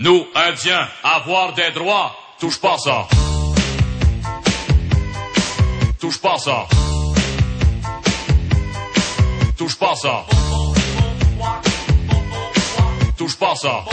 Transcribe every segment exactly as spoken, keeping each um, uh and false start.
Nous, Indiens, avoir des droits, touche pas ça. Touche pas ça. Touche pas ça. Touche pas ça.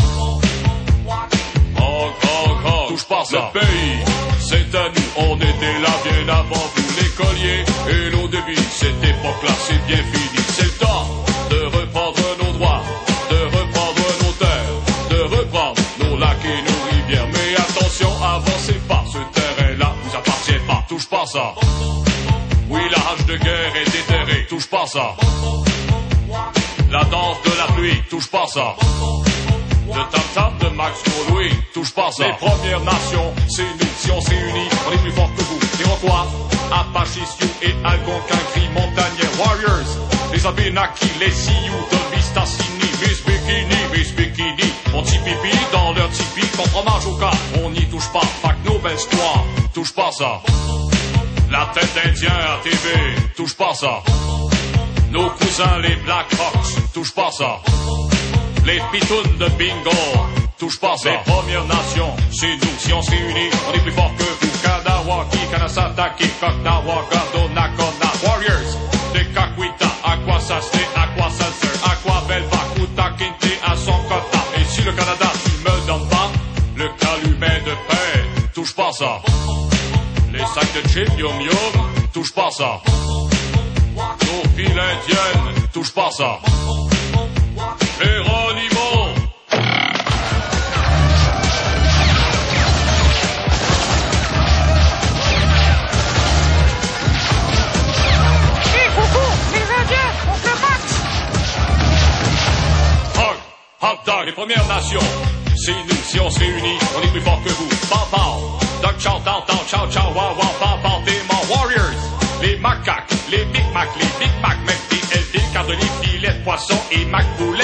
Oh, oh, oh. Touche pas ça. Le pays, c'est à nous. On était là bien avant vous, les colliers et nos devis. Cette époque-là, c'est bien fini. C'est le temps de reprendre nos droits, de reprendre nos terres, de reprendre nos lacs et nos rivières. Mais attention, avancez pas. Ce terrain-là vous appartient pas. Touche pas ça. Oui, la hache de guerre est déterrée. Touche pas ça. La danse de la pluie. Touche pas ça. Le tam-tam de Max Louis, touche pas ça. Les Premières Nations, c'est nous, si on se réunit, on est plus fort que vous. Iroquois, Apaches, Sioux et Algonquins, gris, montagnais, Warriors, les Abénakis, les Sioux, Dolby, Stassini, Miss Bikini, Miss Bikini, mon petit pipi dans leur tipi, ton fromage au cas, on n'y touche pas, pas que nos belles histoires, touche pas ça. La tête d'Indien à T V, touche pas ça. Nos cousins les Black Hawks, touche pas ça. Les pitounes de bingo, touche pas ça. Les Premières Nations, c'est nous, si on se réunit, on est plus fort que vous. Kanawaki, Kanasataki, Koknawaga, Donnacona, Warriors, de Kakwita, Aquasaste, Aquasalser, Aquabelva, Kuta, Kinte, à son quota. Et si le Canada, tu me donnes pas, le calumet de paix, touche pas ça. Les sacs de chips, yum yum, touche pas ça. Nos filles indiennes, touche pas ça. Géronimo. Hé, coucou, les Indiens, on se match. Hog, hot dog, les Premières Nations. C'est nous, si on se réunit, on est plus fort que vous. Pau-pau, dog chow, down, down, chow, chow, wow, wow, pau-pau, démon, warriors. Les macaques, les Big Mac, les Big Mac, même T L D, carte de livre, filet de poisson et Mac poulet.